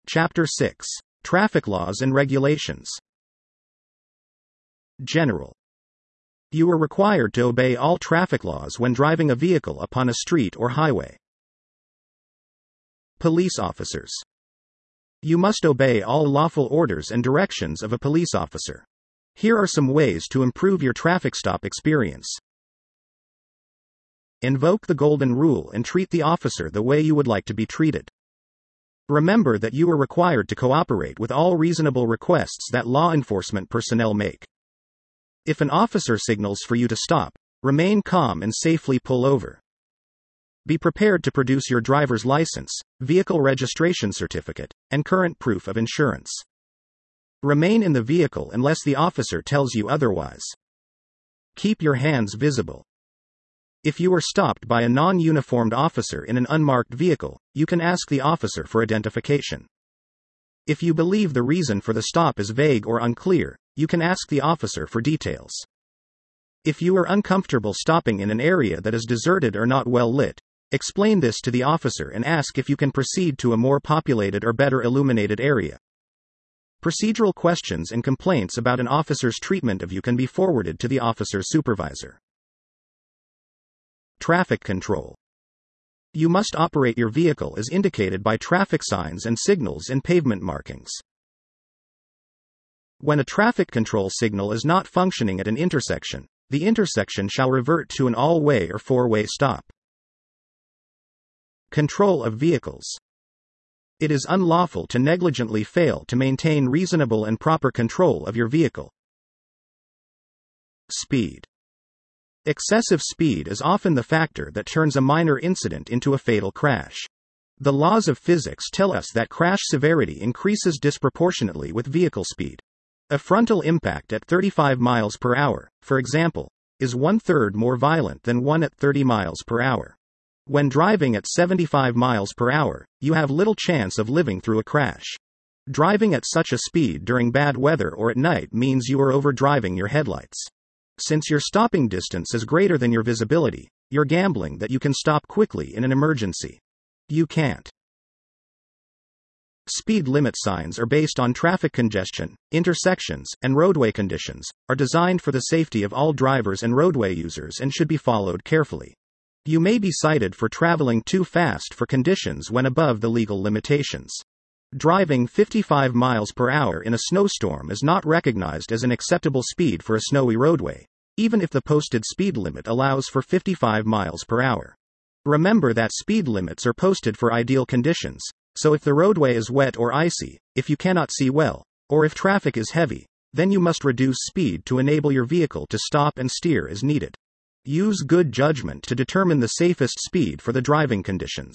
Chapter 6. Traffic Laws and Regulations. General. You are required to obey all traffic laws when driving a vehicle upon a street or highway. Police officers. You must obey all lawful orders and directions of a police officer. Here are some ways to improve your traffic stop experience. Invoke the golden rule and treat the officer the way you would like to be treated. Remember that you are required to cooperate with all reasonable requests that law enforcement personnel make. If an officer signals for you to stop, remain calm and safely pull over. Be prepared to produce your driver's license, vehicle registration certificate, and current proof of insurance. Remain in the vehicle unless the officer tells you otherwise. Keep your hands visible. If you are stopped by a non-uniformed officer in an unmarked vehicle, you can ask the officer for identification. If you believe the reason for the stop is vague or unclear, you can ask the officer for details. If you are uncomfortable stopping in an area that is deserted or not well lit, explain this to the officer and ask if you can proceed to a more populated or better illuminated area. Procedural questions and complaints about an officer's treatment of you can be forwarded to the officer's supervisor. Traffic control. You must operate your vehicle as indicated by traffic signs and signals and pavement markings. When a traffic control signal is not functioning at an intersection, the intersection shall revert to an all-way or four-way stop. Control of vehicles. It is unlawful to negligently fail to maintain reasonable and proper control of your vehicle. Speed. Excessive speed is often the factor that turns a minor incident into a fatal crash. The laws of physics tell us that crash severity increases disproportionately with vehicle speed. A frontal impact at 35 miles per hour, for example, is 1/3 more violent than one at 30 miles per hour. When driving at 75 miles per hour, you have little chance of living through a crash. Driving at such a speed during bad weather or at night means you are overdriving your headlights. Since your stopping distance is greater than your visibility, you're gambling that you can stop quickly in an emergency. You can't. Speed limit signs are based on traffic congestion, intersections, and roadway conditions, are designed for the safety of all drivers and roadway users and should be followed carefully. You may be cited for traveling too fast for conditions when above the legal limitations. Driving 55 miles per hour in a snowstorm is not recognized as an acceptable speed for a snowy roadway, even if the posted speed limit allows for 55 miles per hour. Remember that speed limits are posted for ideal conditions, so if the roadway is wet or icy, if you cannot see well, or if traffic is heavy, then you must reduce speed to enable your vehicle to stop and steer as needed. Use good judgment to determine the safest speed for the driving conditions.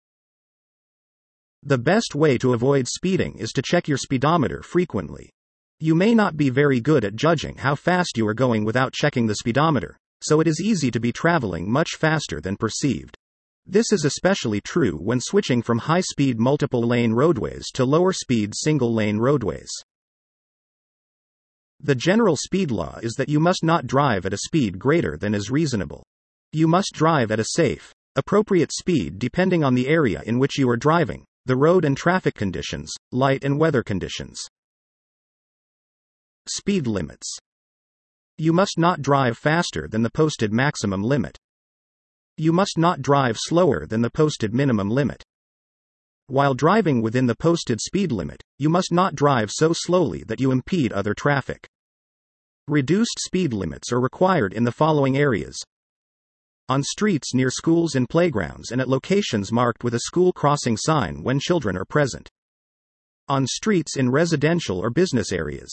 The best way to avoid speeding is to check your speedometer frequently. You may not be very good at judging how fast you are going without checking the speedometer, so it is easy to be traveling much faster than perceived. This is especially true when switching from high-speed multiple-lane roadways to lower-speed single-lane roadways. The general speed law is that you must not drive at a speed greater than is reasonable. You must drive at a safe, appropriate speed depending on the area in which you are driving, the road and traffic conditions, light and weather conditions. Speed limits. You must not drive faster than the posted maximum limit. You must not drive slower than the posted minimum limit. While driving within the posted speed limit, you must not drive so slowly that you impede other traffic. Reduced speed limits are required in the following areas: on streets near schools and playgrounds and at locations marked with a school crossing sign when children are present. On streets in residential or business areas.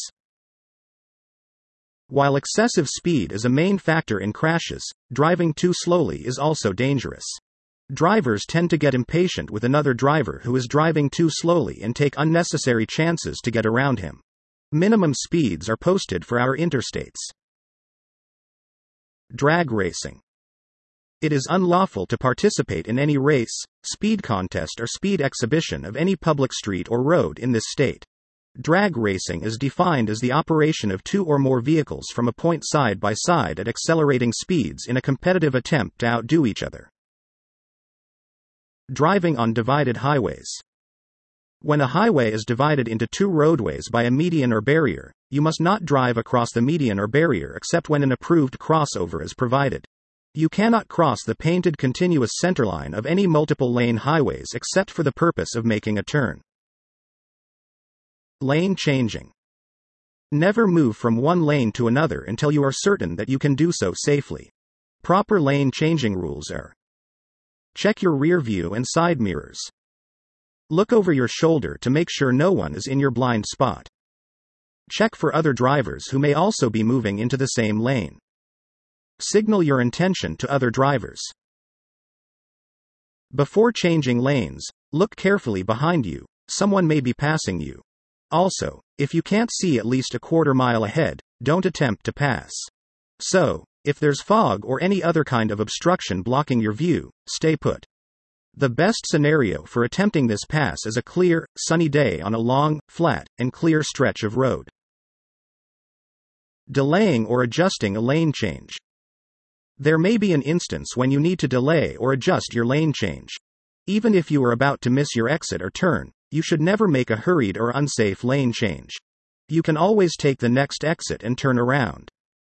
While excessive speed is a main factor in crashes, driving too slowly is also dangerous. Drivers tend to get impatient with another driver who is driving too slowly and take unnecessary chances to get around him. Minimum speeds are posted for our interstates. Drag racing. It is unlawful to participate in any race, speed contest or speed exhibition of any public street or road in this state. Drag racing is defined as the operation of two or more vehicles from a point side by side at accelerating speeds in a competitive attempt to outdo each other. Driving on divided highways. When a highway is divided into two roadways by a median or barrier, you must not drive across the median or barrier except when an approved crossover is provided. You cannot cross the painted continuous centerline of any multiple-lane highways except for the purpose of making a turn. Lane changing. Never move from one lane to another until you are certain that you can do so safely. Proper lane changing rules are: check your rear view and side mirrors. Look over your shoulder to make sure no one is in your blind spot. Check for other drivers who may also be moving into the same lane. Signal your intention to other drivers. Before changing lanes, look carefully behind you. Someone may be passing you. Also, if you can't see at least a quarter mile ahead, don't attempt to pass. So, if there's fog or any other kind of obstruction blocking your view, stay put. The best scenario for attempting this pass is a clear, sunny day on a long, flat, and clear stretch of road. Delaying or adjusting a lane change. There may be an instance when you need to delay or adjust your lane change. Even if you are about to miss your exit or turn, you should never make a hurried or unsafe lane change. You can always take the next exit and turn around.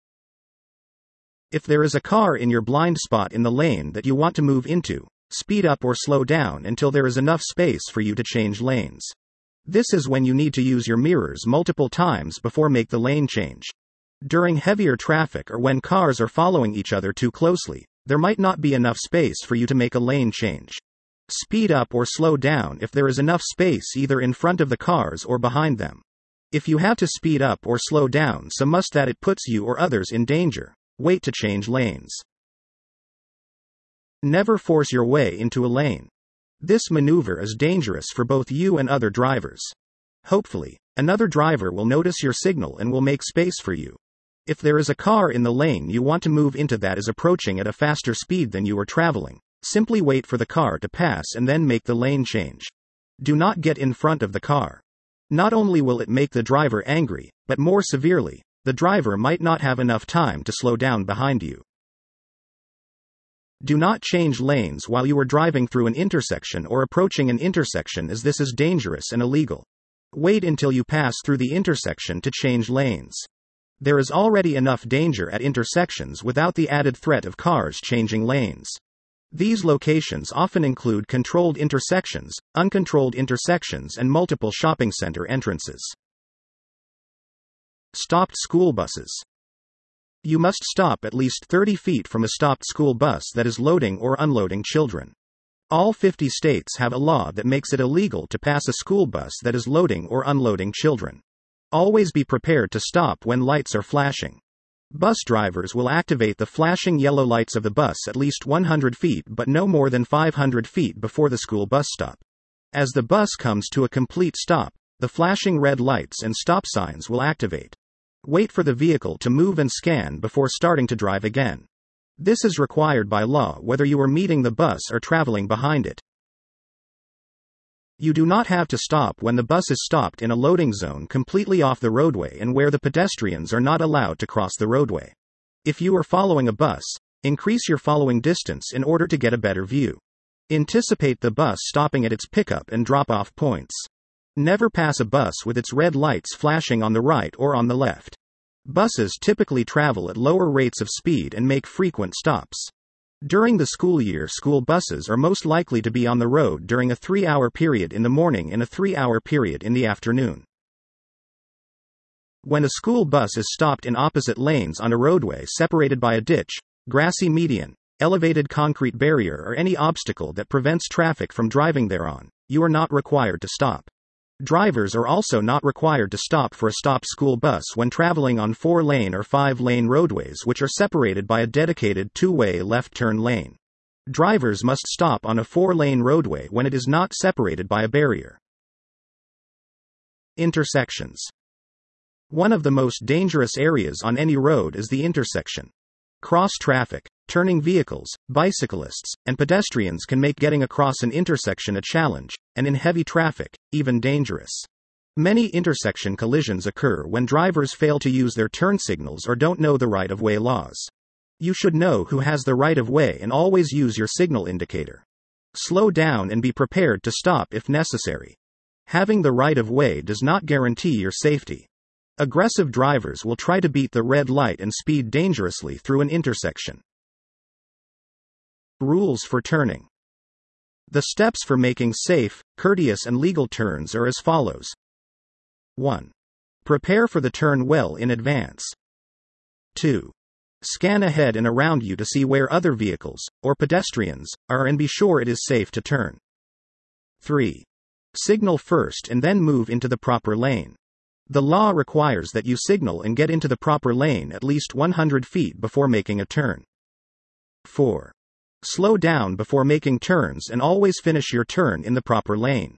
If there is a car in your blind spot in the lane that you want to move into, speed up or slow down until there is enough space for you to change lanes. This is when you need to use your mirrors multiple times before make the lane change. During heavier traffic or when cars are following each other too closely, there might not be enough space for you to make a lane change. Speed up or slow down if there is enough space either in front of the cars or behind them. If you have to speed up or slow down so much that it puts you or others in danger, wait to change lanes. Never force your way into a lane. This maneuver is dangerous for both you and other drivers. Hopefully, another driver will notice your signal and will make space for you. If there is a car in the lane you want to move into that is approaching at a faster speed than you are traveling, simply wait for the car to pass and then make the lane change. Do not get in front of the car. Not only will it make the driver angry, but more severely, the driver might not have enough time to slow down behind you. Do not change lanes while you are driving through an intersection or approaching an intersection, as this is dangerous and illegal. Wait until you pass through the intersection to change lanes. There is already enough danger at intersections without the added threat of cars changing lanes. These locations often include controlled intersections, uncontrolled intersections, and multiple shopping center entrances. Stopped school buses. You must stop at least 30 feet from a stopped school bus that is loading or unloading children. All 50 states have a law that makes it illegal to pass a school bus that is loading or unloading children. Always be prepared to stop when lights are flashing. Bus drivers will activate the flashing yellow lights of the bus at least 100 feet but no more than 500 feet before the school bus stop. As the bus comes to a complete stop, the flashing red lights and stop signs will activate. Wait for the vehicle to move and scan before starting to drive again. This is required by law whether you are meeting the bus or traveling behind it. You do not have to stop when the bus is stopped in a loading zone completely off the roadway and where the pedestrians are not allowed to cross the roadway. If you are following a bus, increase your following distance in order to get a better view. Anticipate the bus stopping at its pickup and drop-off points. Never pass a bus with its red lights flashing on the right or on the left. Buses typically travel at lower rates of speed and make frequent stops. During the school year, school buses are most likely to be on the road during a 3-hour period in the morning and a 3-hour period in the afternoon. When a school bus is stopped in opposite lanes on a roadway separated by a ditch, grassy median, elevated concrete barrier, or any obstacle that prevents traffic from driving thereon, you are not required to stop. Drivers are also not required to stop for a stopped school bus when traveling on 4-lane or 5-lane roadways which are separated by a dedicated 2-way left turn lane. Drivers must stop on a 4-lane roadway when it is not separated by a barrier. Intersections. One of the most dangerous areas on any road is the intersection. Cross-traffic, turning vehicles, bicyclists, and pedestrians can make getting across an intersection a challenge, and in heavy traffic, even dangerous. Many intersection collisions occur when drivers fail to use their turn signals or don't know the right-of-way laws. You should know who has the right-of-way and always use your signal indicator. Slow down and be prepared to stop if necessary. Having the right of way does not guarantee your safety. Aggressive drivers will try to beat the red light and speed dangerously through an intersection. Rules for turning. The steps for making safe, courteous, and legal turns are as follows. 1. Prepare for the turn well in advance. 2. Scan ahead and around you to see where other vehicles, or pedestrians, are and be sure it is safe to turn. 3. Signal first and then move into the proper lane. The law requires that you signal and get into the proper lane at least 100 feet before making a turn. 4. Slow down before making turns and always finish your turn in the proper lane.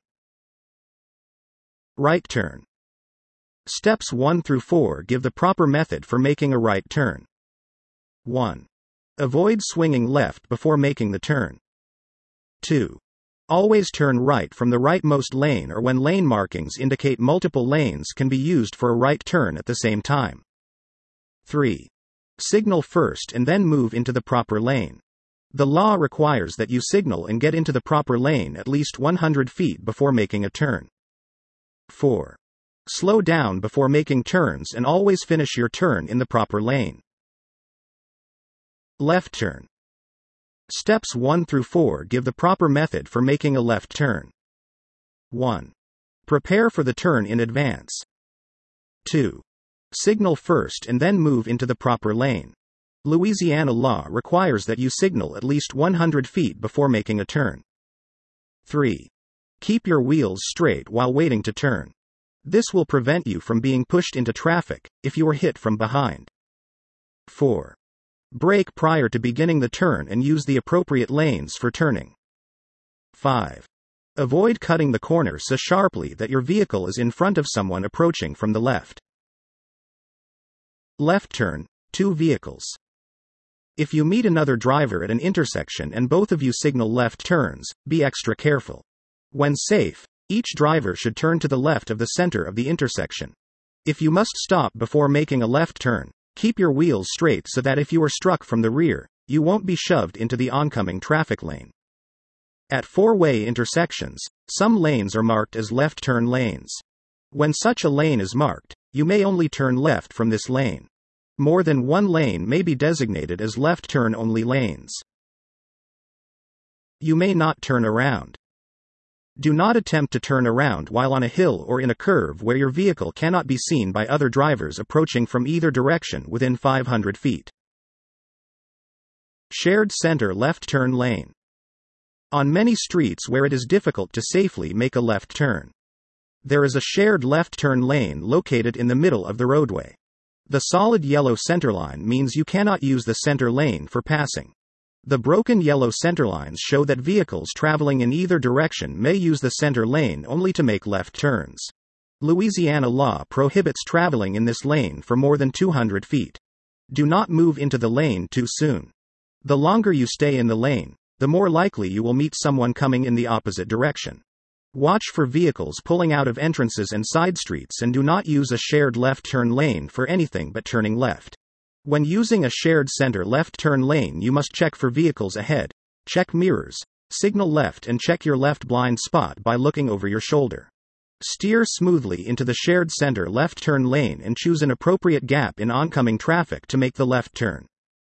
Right turn. Steps 1 through 4 give the proper method for making a right turn. 1. Avoid swinging left before making the turn. 2. Always turn right from the rightmost lane or when lane markings indicate multiple lanes can be used for a right turn at the same time. 3. Signal first and then move into the proper lane. The law requires that you signal and get into the proper lane at least 100 feet before making a turn. 4. Slow down before making turns and always finish your turn in the proper lane. Left turn. Steps 1 through 4 give the proper method for making a left turn. 1. Prepare for the turn in advance. 2. Signal first and then move into the proper lane. Louisiana law requires that you signal at least 100 feet before making a turn. 3. Keep your wheels straight while waiting to turn. This will prevent you from being pushed into traffic if you are hit from behind. 4. Brake prior to beginning the turn and use the appropriate lanes for turning. 5. Avoid cutting the corner so sharply that your vehicle is in front of someone approaching from the left. Left turn, 2 vehicles. If you meet another driver at an intersection and both of you signal left turns, be extra careful. When safe, each driver should turn to the left of the center of the intersection. If you must stop before making a left turn, keep your wheels straight so that if you are struck from the rear, you won't be shoved into the oncoming traffic lane. At 4-way intersections, some lanes are marked as left turn lanes. When such a lane is marked, you may only turn left from this lane. More than one lane may be designated as left turn only lanes. You may not turn around. Do not attempt to turn around while on a hill or in a curve where your vehicle cannot be seen by other drivers approaching from either direction within 500 feet. Shared center left turn lane. On many streets where it is difficult to safely make a left turn, there is a shared left turn lane located in the middle of the roadway. The solid yellow centerline means you cannot use the center lane for passing. The broken yellow centerlines show that vehicles traveling in either direction may use the center lane only to make left turns. Louisiana law prohibits traveling in this lane for more than 200 feet. Do not move into the lane too soon. The longer you stay in the lane, the more likely you will meet someone coming in the opposite direction. Watch for vehicles pulling out of entrances and side streets and do not use a shared left turn lane for anything but turning left. When using a shared center left turn lane, you must check for vehicles ahead, check mirrors, signal left, and check your left blind spot by looking over your shoulder. Steer smoothly into the shared center left turn lane and choose an appropriate gap in oncoming traffic to make the left turn.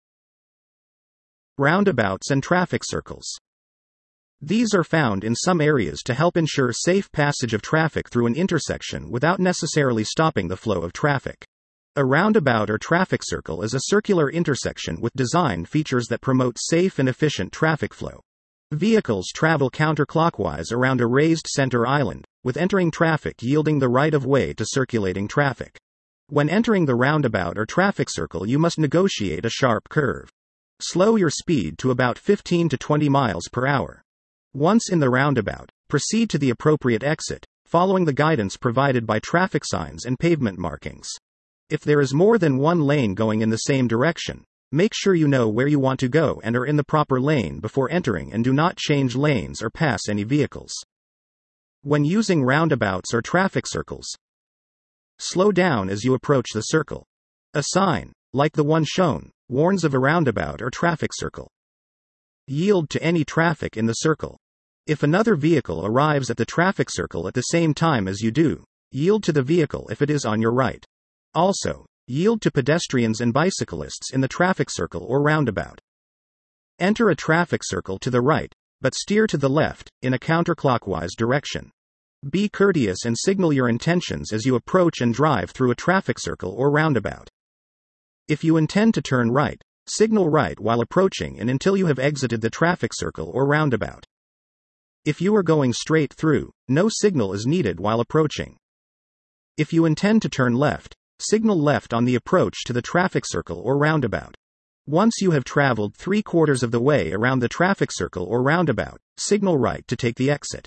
Roundabouts and traffic circles. These are found in some areas to help ensure safe passage of traffic through an intersection without necessarily stopping the flow of traffic. A roundabout or traffic circle is a circular intersection with design features that promote safe and efficient traffic flow. Vehicles travel counterclockwise around a raised center island, with entering traffic yielding the right of way to circulating traffic. When entering the roundabout or traffic circle, you must negotiate a sharp curve. Slow your speed to about 15 to 20 miles per hour. Once in the roundabout, proceed to the appropriate exit, following the guidance provided by traffic signs and pavement markings. If there is more than one lane going in the same direction, make sure you know where you want to go and are in the proper lane before entering, and do not change lanes or pass any vehicles. When using roundabouts or traffic circles, slow down as you approach the circle. A sign, like the one shown, warns of a roundabout or traffic circle. Yield to any traffic in the circle. If another vehicle arrives at the traffic circle at the same time as you do, yield to the vehicle if it is on your right. Also, yield to pedestrians and bicyclists in the traffic circle or roundabout. Enter a traffic circle to the right, but steer to the left, in a counterclockwise direction. Be courteous and signal your intentions as you approach and drive through a traffic circle or roundabout. If you intend to turn right, signal right while approaching and until you have exited the traffic circle or roundabout. If you are going straight through, no signal is needed while approaching. If you intend to turn left, signal left on the approach to the traffic circle or roundabout. Once you have traveled 3/4 of the way around the traffic circle or roundabout, signal right to take the exit.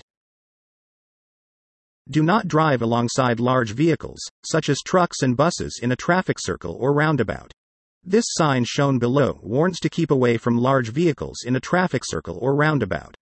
Do not drive alongside large vehicles, such as trucks and buses, in a traffic circle or roundabout. This sign shown below warns to keep away from large vehicles in a traffic circle or roundabout.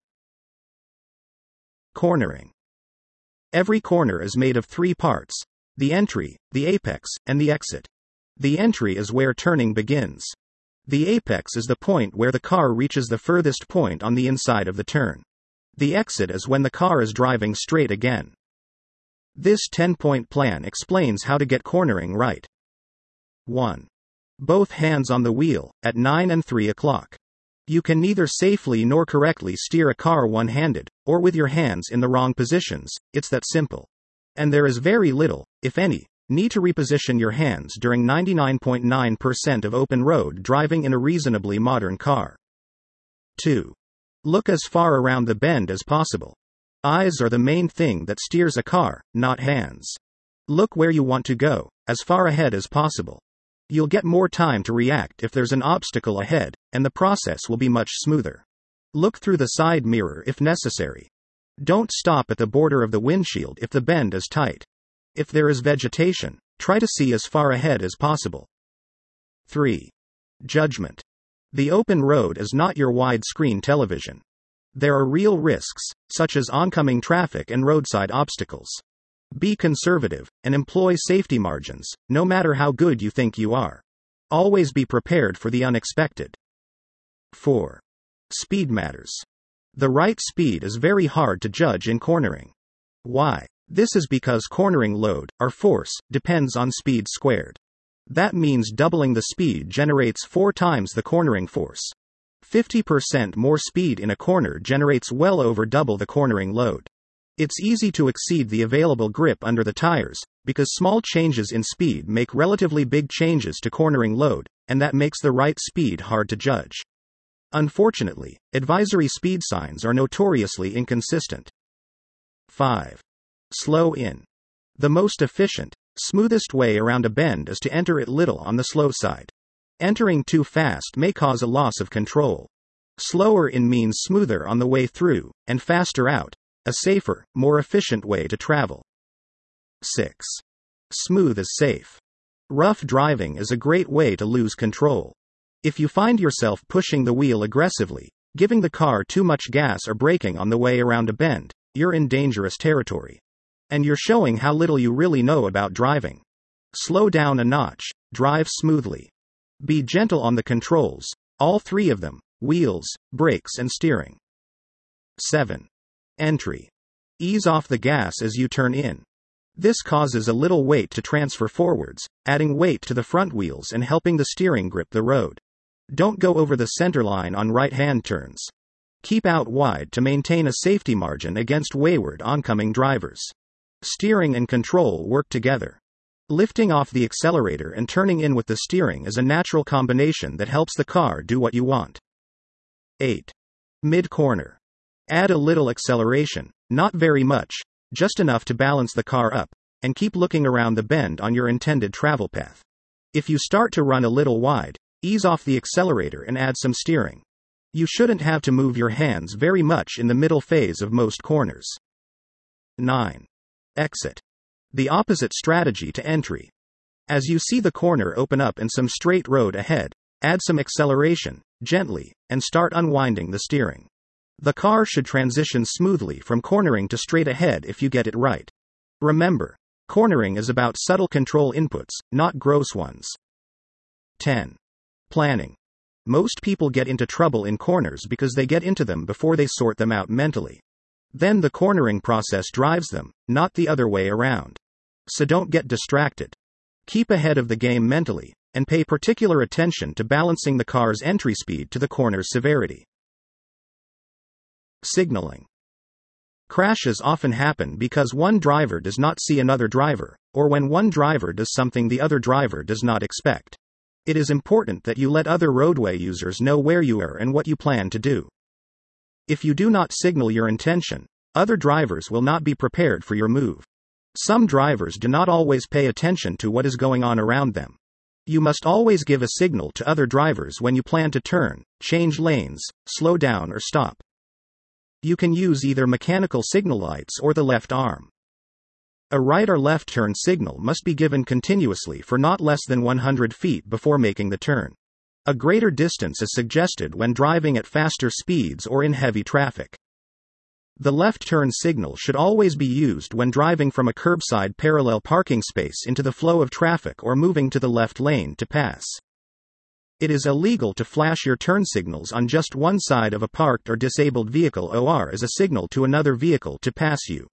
Cornering. Every corner is made of 3 parts: the entry, the apex, and the exit. The entry is where turning begins. The apex is the point where the car reaches the furthest point on the inside of the turn. The exit is when the car is driving straight again. This 10-point plan explains how to get cornering right. 1. Both hands on the wheel, at 9 and 3 o'clock. You can neither safely nor correctly steer a car one-handed, or with your hands in the wrong positions. It's that simple. And there is very little, if any, need to reposition your hands during 99.9% of open road driving in a reasonably modern car. 2. Look as far around the bend as possible. Eyes are the main thing that steers a car, not hands. Look where you want to go, as far ahead as possible. You'll get more time to react if there's an obstacle ahead, and the process will be much smoother. Look through the side mirror if necessary. Don't stop at the border of the windshield if the bend is tight. If there is vegetation, try to see as far ahead as possible. 3. Judgment. The open road is not your widescreen television. There are real risks, such as oncoming traffic and roadside obstacles. Be conservative, and employ safety margins, no matter how good you think you are. Always be prepared for the unexpected. 4. Speed matters. The right speed is very hard to judge in cornering. Why? This is because cornering load, or force, depends on speed squared. That means doubling the speed generates 4 times the cornering force. 50% more speed in a corner generates well over double the cornering load. It's easy to exceed the available grip under the tires, because small changes in speed make relatively big changes to cornering load, and that makes the right speed hard to judge. Unfortunately, advisory speed signs are notoriously inconsistent. 5. Slow in. The most efficient, smoothest way around a bend is to enter it little on the slow side. Entering too fast may cause a loss of control. Slower in means smoother on the way through, and faster out, a safer, more efficient way to travel. 6. Smooth is safe. Rough driving is a great way to lose control. If you find yourself pushing the wheel aggressively, giving the car too much gas or braking on the way around a bend, you're in dangerous territory. And you're showing how little you really know about driving. Slow down a notch, drive smoothly. Be gentle on the controls, all 3 of them: wheels, brakes, and steering. 7. Entry. Ease off the gas as you turn in. This causes a little weight to transfer forwards, adding weight to the front wheels and helping the steering grip the road. Don't go over the center line on right-hand turns. Keep out wide to maintain a safety margin against wayward oncoming drivers. Steering and control work together. Lifting off the accelerator and turning in with the steering is a natural combination that helps the car do what you want. 8. Mid-corner. Add a little acceleration, not very much, just enough to balance the car up, and keep looking around the bend on your intended travel path. If you start to run a little wide, ease off the accelerator and add some steering. You shouldn't have to move your hands very much in the middle phase of most corners. 9. Exit. The opposite strategy to entry. As you see the corner open up and some straight road ahead, add some acceleration, gently, and start unwinding the steering. The car should transition smoothly from cornering to straight ahead if you get it right. Remember, cornering is about subtle control inputs, not gross ones. 10. Planning. Most people get into trouble in corners because they get into them before they sort them out mentally. Then the cornering process drives them, not the other way around. So don't get distracted. Keep ahead of the game mentally, and pay particular attention to balancing the car's entry speed to the corner's severity. Signaling. Crashes often happen because one driver does not see another driver, or when one driver does something the other driver does not expect. It is important that you let other roadway users know where you are and what you plan to do. If you do not signal your intention, other drivers will not be prepared for your move. Some drivers do not always pay attention to what is going on around them. You must always give a signal to other drivers when you plan to turn, change lanes, slow down or stop. You can use either mechanical signal lights or the left arm. A right or left turn signal must be given continuously for not less than 100 feet before making the turn. A greater distance is suggested when driving at faster speeds or in heavy traffic. The left turn signal should always be used when driving from a curbside parallel parking space into the flow of traffic or moving to the left lane to pass. It is illegal to flash your turn signals on just one side of a parked or disabled vehicle or as a signal to another vehicle to pass you.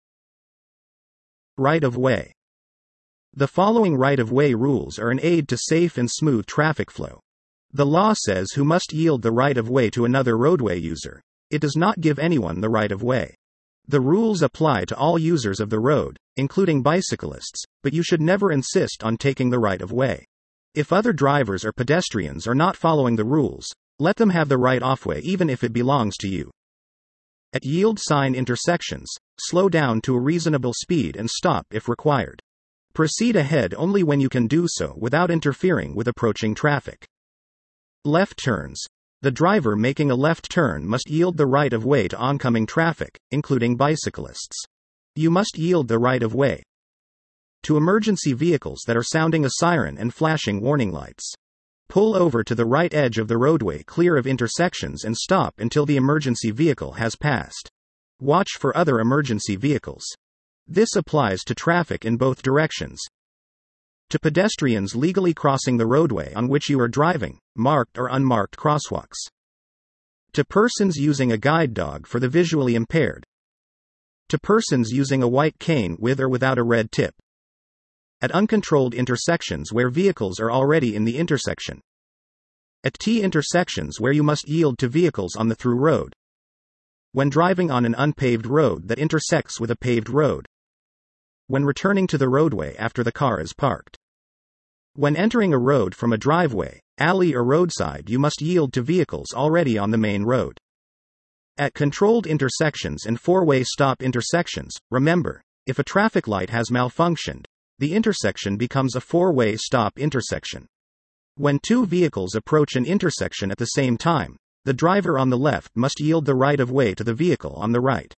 Right-of-way. The following right-of-way rules are an aid to safe and smooth traffic flow. The law says who must yield the right-of-way to another roadway user. It does not give anyone the right-of-way. The rules apply to all users of the road, including bicyclists, but you should never insist on taking the right-of-way. If other drivers or pedestrians are not following the rules, let them have the right-of-way even if it belongs to you. At yield sign intersections, slow down to a reasonable speed and stop if required. Proceed ahead only when you can do so without interfering with approaching traffic. Left turns. The driver making a left turn must yield the right-of-way to oncoming traffic, including bicyclists. You must yield the right-of-way to emergency vehicles that are sounding a siren and flashing warning lights. Pull over to the right edge of the roadway clear of intersections and stop until the emergency vehicle has passed. Watch for other emergency vehicles. This applies to traffic in both directions. To pedestrians legally crossing the roadway on which you are driving, marked or unmarked crosswalks. To persons using a guide dog for the visually impaired. To persons using a white cane with or without a red tip. At uncontrolled intersections where vehicles are already in the intersection. At T-intersections where you must yield to vehicles on the through road. When driving on an unpaved road that intersects with a paved road. When returning to the roadway after the car is parked. When entering a road from a driveway, alley or roadside, you must yield to vehicles already on the main road. At controlled intersections and four-way stop intersections, remember, if a traffic light has malfunctioned, the intersection becomes a four-way stop intersection. When two vehicles approach an intersection at the same time, the driver on the left must yield the right-of-way to the vehicle on the right.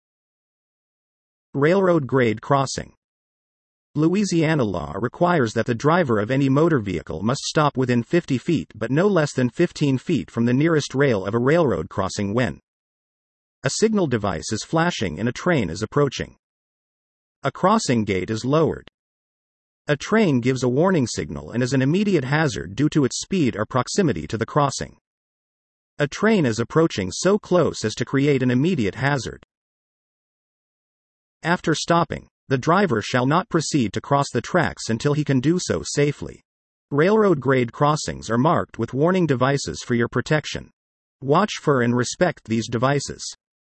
Railroad grade crossing. Louisiana law requires that the driver of any motor vehicle must stop within 50 feet but no less than 15 feet from the nearest rail of a railroad crossing when a signal device is flashing and a train is approaching. A crossing gate is lowered. A train gives a warning signal and is an immediate hazard due to its speed or proximity to the crossing. A train is approaching so close as to create an immediate hazard. After stopping, the driver shall not proceed to cross the tracks until he can do so safely. Railroad grade crossings are marked with warning devices for your protection. Watch for and respect these devices.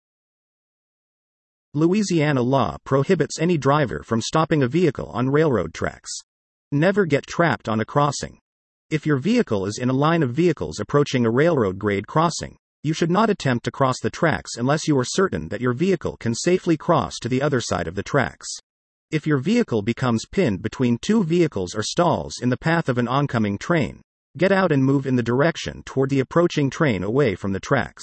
Louisiana law prohibits any driver from stopping a vehicle on railroad tracks. Never get trapped on a crossing. If your vehicle is in a line of vehicles approaching a railroad grade crossing, you should not attempt to cross the tracks unless you are certain that your vehicle can safely cross to the other side of the tracks. If your vehicle becomes pinned between two vehicles or stalls in the path of an oncoming train, get out and move in the direction toward the approaching train away from the tracks.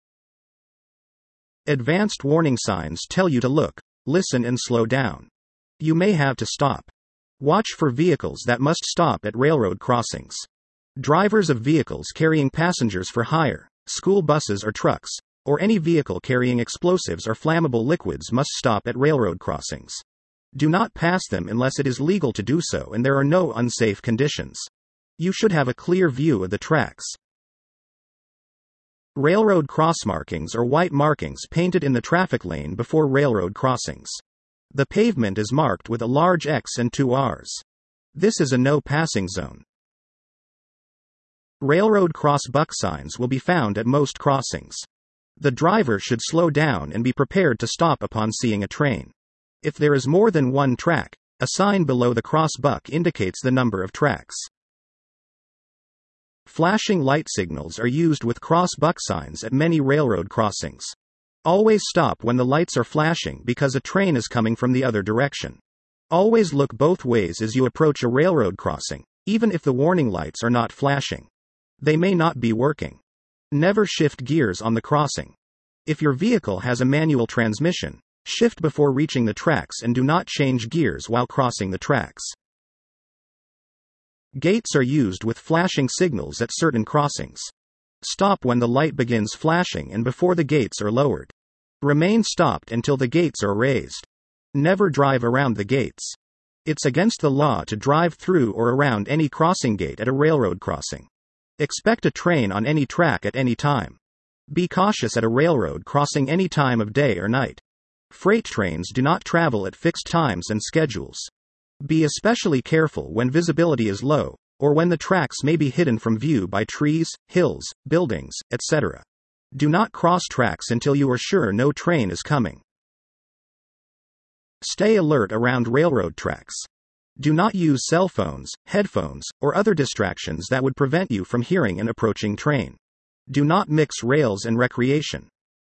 Advanced warning signs tell you to look, listen and slow down. You may have to stop. Watch for vehicles that must stop at railroad crossings. Drivers of vehicles carrying passengers for hire, school buses or trucks, or any vehicle carrying explosives or flammable liquids must stop at railroad crossings. Do not pass them unless it is legal to do so and there are no unsafe conditions. You should have a clear view of the tracks. Railroad cross markings are white markings painted in the traffic lane before railroad crossings. The pavement is marked with a large X and two R's. This is a no passing zone. Railroad cross buck signs will be found at most crossings. The driver should slow down and be prepared to stop upon seeing a train. If there is more than one track, a sign below the cross buck indicates the number of tracks. Flashing light signals are used with cross buck signs at many railroad crossings. Always stop when the lights are flashing because a train is coming from the other direction. Always look both ways as you approach a railroad crossing, even if the warning lights are not flashing. They may not be working. Never shift gears on the crossing. If your vehicle has a manual transmission, shift before reaching the tracks and do not change gears while crossing the tracks. Gates are used with flashing signals at certain crossings. Stop when the light begins flashing and before the gates are lowered. Remain stopped until the gates are raised. Never drive around the gates. It's against the law to drive through or around any crossing gate at a railroad crossing. Expect a train on any track at any time. Be cautious at a railroad crossing any time of day or night. Freight trains do not travel at fixed times and schedules. Be especially careful when visibility is low, or when the tracks may be hidden from view by trees, hills, buildings, etc. Do not cross tracks until you are sure no train is coming. Stay alert around railroad tracks. Do not use cell phones, headphones, or other distractions that would prevent you from hearing an approaching train. Do not mix rails and recreation.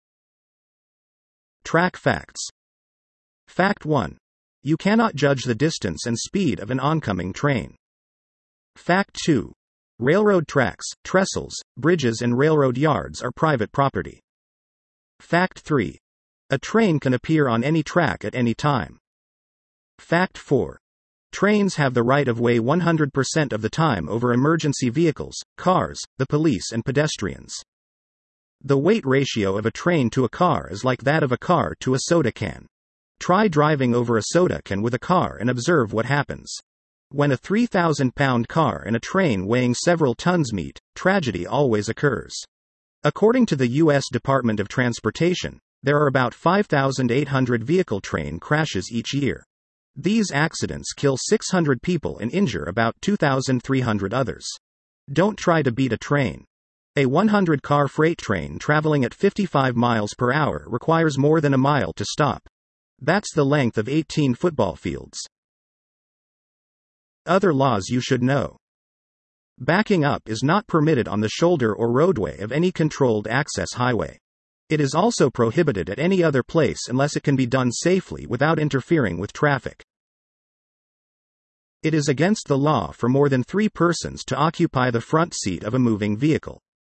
Track facts. Fact 1. You cannot judge the distance and speed of an oncoming train. Fact 2. Railroad tracks, trestles, bridges and railroad yards are private property. Fact 3. A train can appear on any track at any time. Fact 4. Trains have the right of way 100% of the time over emergency vehicles, cars, the police and pedestrians. The weight ratio of a train to a car is like that of a car to a soda can. Try driving over a soda can with a car and observe what happens. When a 3,000-pound car and a train weighing several tons meet, tragedy always occurs. According to the U.S. Department of Transportation, there are about 5,800 vehicle train crashes each year. These accidents kill 600 people and injure about 2,300 others. Don't try to beat a train. A 100-car freight train traveling at 55 miles per hour requires more than a mile to stop. That's the length of 18 football fields. Other laws you should know. Backing up is not permitted on the shoulder or roadway of any controlled access highway. It is also prohibited at any other place unless it can be done safely without interfering with traffic. It is against the law for more than 3 persons to occupy the front seat of a moving vehicle.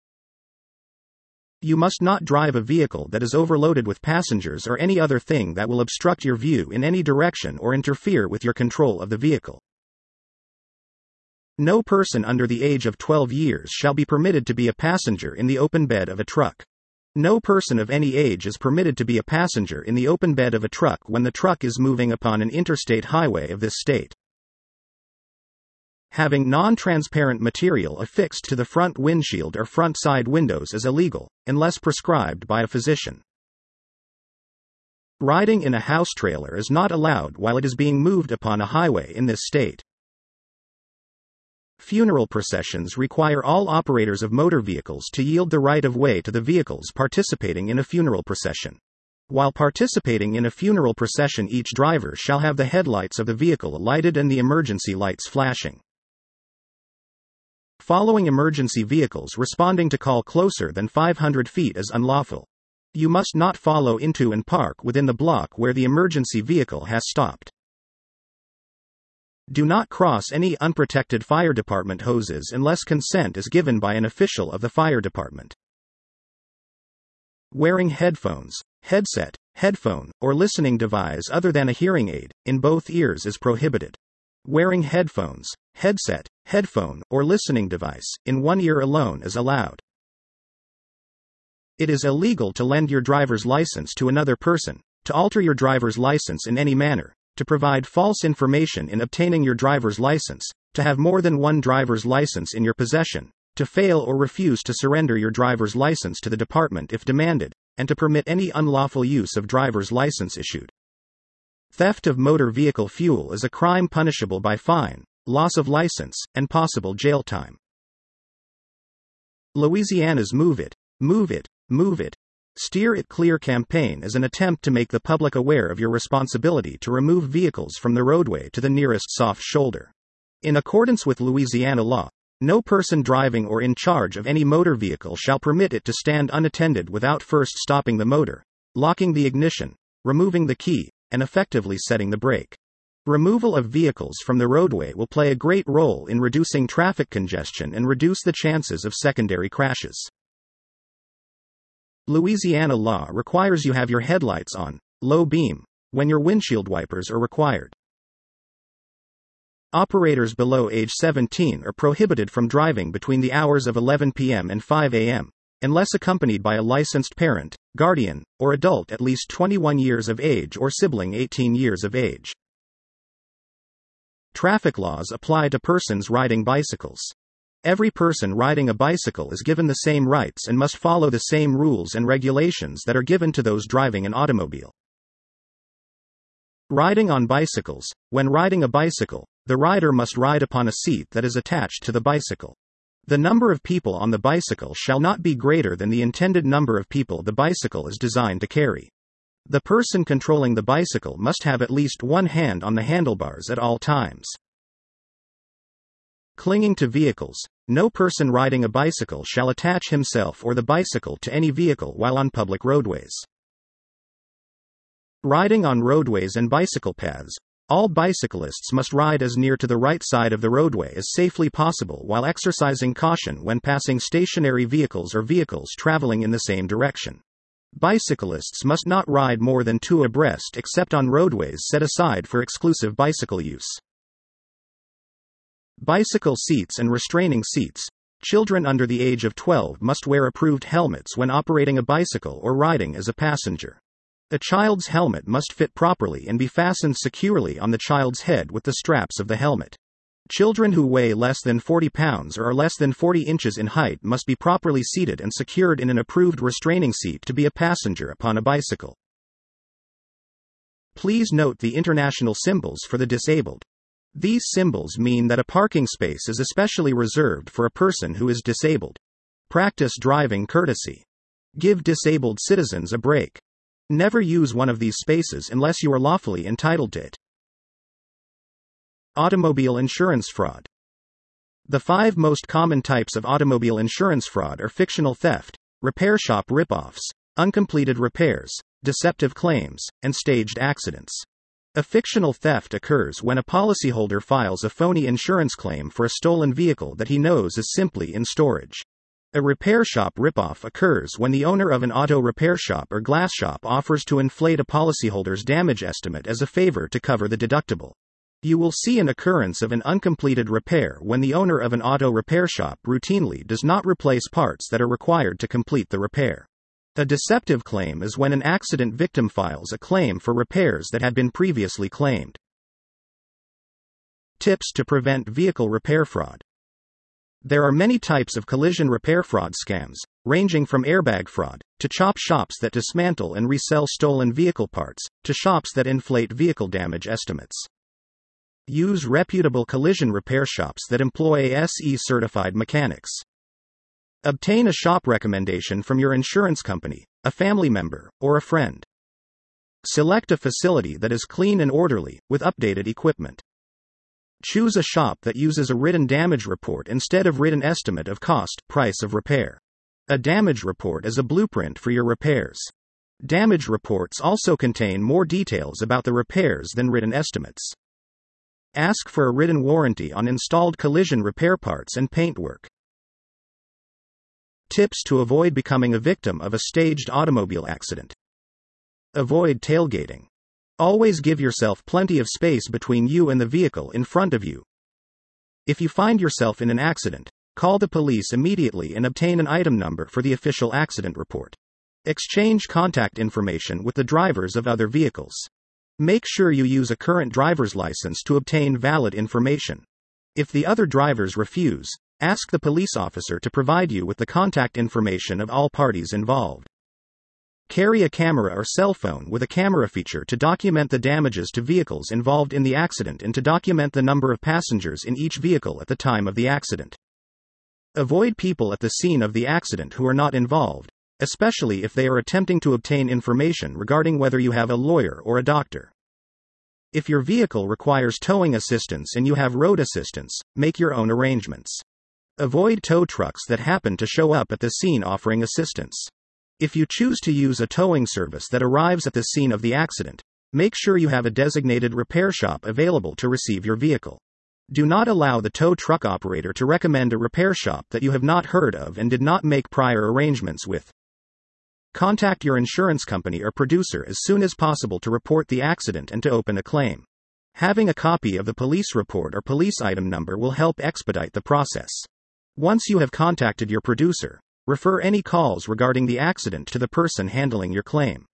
You must not drive a vehicle that is overloaded with passengers or any other thing that will obstruct your view in any direction or interfere with your control of the vehicle. No person under the age of 12 years shall be permitted to be a passenger in the open bed of a truck. No person of any age is permitted to be a passenger in the open bed of a truck when the truck is moving upon an interstate highway of this state. Having non-transparent material affixed to the front windshield or front side windows is illegal, unless prescribed by a physician. Riding in a house trailer is not allowed while it is being moved upon a highway in this state. Funeral processions require all operators of motor vehicles to yield the right of way to the vehicles participating in a funeral procession. While participating in a funeral procession, each driver shall have the headlights of the vehicle lighted and the emergency lights flashing. Following emergency vehicles responding to call closer than 500 feet is unlawful. You must not follow into and park within the block where the emergency vehicle has stopped. Do not cross any unprotected fire department hoses unless consent is given by an official of the fire department. Wearing headphones, headset, headphone, or listening device other than a hearing aid in both ears is prohibited. Wearing headphones, headset, headphone, or listening device in one ear alone is allowed. It is illegal to lend your driver's license to another person, to alter your driver's license in any manner, to provide false information in obtaining your driver's license, to have more than one driver's license in your possession, to fail or refuse to surrender your driver's license to the department if demanded, and to permit any unlawful use of driver's license issued. Theft of motor vehicle fuel is a crime punishable by fine, loss of license, and possible jail time. Louisiana's Move It, Move It, Move It, Steer It Clear campaign is an attempt to make the public aware of your responsibility to remove vehicles from the roadway to the nearest soft shoulder. In accordance with Louisiana law, no person driving or in charge of any motor vehicle shall permit it to stand unattended without first stopping the motor, locking the ignition, removing the key, and effectively setting the brake. Removal of vehicles from the roadway will play a great role in reducing traffic congestion and reduce the chances of secondary crashes. Louisiana law requires you have your headlights on, low beam, when your windshield wipers are required. Operators below age 17 are prohibited from driving between the hours of 11 p.m. and 5 a.m., unless accompanied by a licensed parent, guardian, or adult at least 21 years of age or sibling 18 years of age. Traffic laws apply to persons riding bicycles. Every person riding a bicycle is given the same rights and must follow the same rules and regulations that are given to those driving an automobile. Riding on bicycles. When riding a bicycle, the rider must ride upon a seat that is attached to the bicycle. The number of people on the bicycle shall not be greater than the intended number of people the bicycle is designed to carry. The person controlling the bicycle must have at least one hand on the handlebars at all times. Clinging to vehicles. No person riding a bicycle shall attach himself or the bicycle to any vehicle while on public roadways. Riding on roadways and bicycle paths. All bicyclists must ride as near to the right side of the roadway as safely possible while exercising caution when passing stationary vehicles or vehicles traveling in the same direction. Bicyclists must not ride more than 2 abreast except on roadways set aside for exclusive bicycle use. Bicycle seats and restraining seats. Children under the age of 12 must wear approved helmets when operating a bicycle or riding as a passenger. A child's helmet must fit properly and be fastened securely on the child's head with the straps of the helmet. Children who weigh less than 40 pounds or are less than 40 inches in height must be properly seated and secured in an approved restraining seat to be a passenger upon a bicycle. Please note the international symbols for the disabled. These symbols mean that a parking space is especially reserved for a person who is disabled. Practice driving courtesy. Give disabled citizens a break. Never use one of these spaces unless you are lawfully entitled to it. Automobile insurance fraud. The 5 most common types of automobile insurance fraud are fictional theft, repair shop ripoffs, uncompleted repairs, deceptive claims, and staged accidents. A fictional theft occurs when a policyholder files a phony insurance claim for a stolen vehicle that he knows is simply in storage. A repair shop ripoff occurs when the owner of an auto repair shop or glass shop offers to inflate a policyholder's damage estimate as a favor to cover the deductible. You will see an occurrence of an uncompleted repair when the owner of an auto repair shop routinely does not replace parts that are required to complete the repair. A deceptive claim is when an accident victim files a claim for repairs that had been previously claimed. Tips to prevent vehicle repair fraud. There are many types of collision repair fraud scams, ranging from airbag fraud, to chop shops that dismantle and resell stolen vehicle parts, to shops that inflate vehicle damage estimates. Use reputable collision repair shops that employ ASE-certified mechanics. Obtain a shop recommendation from your insurance company, a family member, or a friend. Select a facility that is clean and orderly, with updated equipment. Choose a shop that uses a written damage report instead of written estimate of cost, price of repair. A damage report is a blueprint for your repairs. Damage reports also contain more details about the repairs than written estimates. Ask for a written warranty on installed collision repair parts and paintwork. Tips to avoid becoming a victim of a staged automobile accident. Avoid tailgating. Always give yourself plenty of space between you and the vehicle in front of you. If you find yourself in an accident, call the police immediately and obtain an item number for the official accident report. Exchange contact information with the drivers of other vehicles. Make sure you use a current driver's license to obtain valid information. If the other drivers refuse, Ask the police officer to provide you with the contact information of all parties involved. Carry a camera or cell phone with a camera feature to document the damages to vehicles involved in the accident and to document the number of passengers in each vehicle at the time of the accident. Avoid people at the scene of the accident who are not involved, especially if they are attempting to obtain information regarding whether you have a lawyer or a doctor. If your vehicle requires towing assistance and you have road assistance, make your own arrangements. Avoid tow trucks that happen to show up at the scene offering assistance. If you choose to use a towing service that arrives at the scene of the accident, make sure you have a designated repair shop available to receive your vehicle. Do not allow the tow truck operator to recommend a repair shop that you have not heard of and did not make prior arrangements with. Contact your insurance company or producer as soon as possible to report the accident and to open a claim. Having a copy of the police report or police item number will help expedite the process. Once you have contacted your producer, refer any calls regarding the accident to the person handling your claim.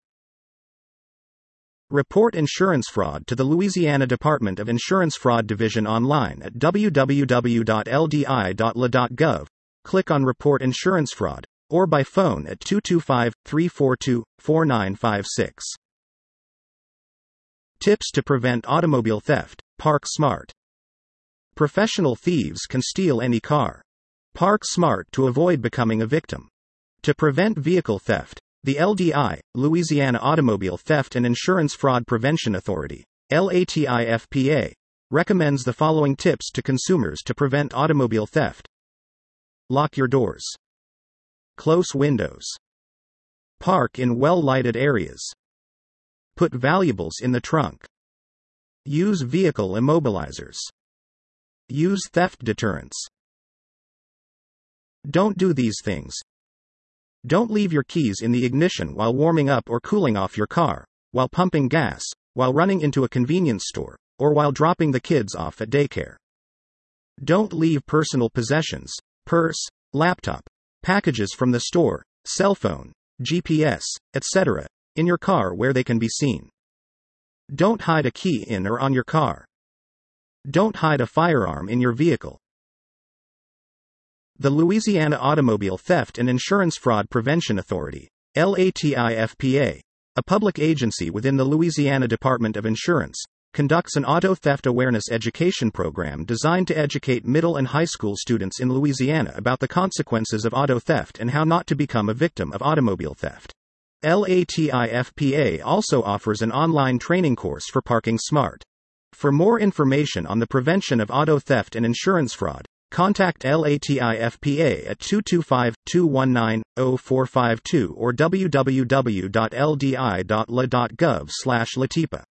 Report insurance fraud to the Louisiana Department of Insurance Fraud Division online at www.ldi.la.gov. Click on Report Insurance Fraud, or by phone at 225-342-4956. Tips to prevent automobile theft. Park smart. Professional thieves can steal any car. Park smart to avoid becoming a victim. To prevent vehicle theft, the LDI, Louisiana Automobile Theft and Insurance Fraud Prevention Authority, LATIFPA, recommends the following tips to consumers to prevent automobile theft. Lock your doors. Close windows. Park in well-lighted areas. Put valuables in the trunk. Use vehicle immobilizers. Use theft deterrents. Don't do these things. Don't leave your keys in the ignition while warming up or cooling off your car, while pumping gas, while running into a convenience store, or while dropping the kids off at daycare. Don't leave personal possessions, purse, laptop, packages from the store, cell phone, GPS, etc., in your car where they can be seen. Don't hide a key in or on your car. Don't hide a firearm in your vehicle. The Louisiana Automobile Theft and Insurance Fraud Prevention Authority, LATIFPA, a public agency within the Louisiana Department of Insurance, conducts an auto theft awareness education program designed to educate middle and high school students in Louisiana about the consequences of auto theft and how not to become a victim of automobile theft. LATIFPA also offers an online training course for parking smart. For more information on the prevention of auto theft and insurance fraud, contact LATIFPA at 225-219-0452 or www.ldi.la.gov/latipa.